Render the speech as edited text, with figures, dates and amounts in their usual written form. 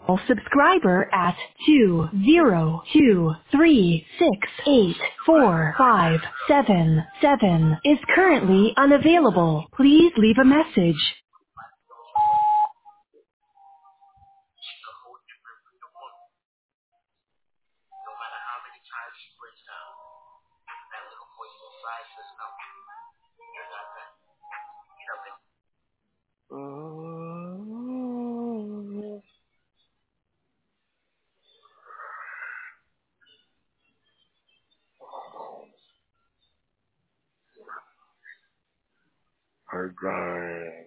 subscriber at 20236845777 is currently unavailable. Please leave a message. Her grind.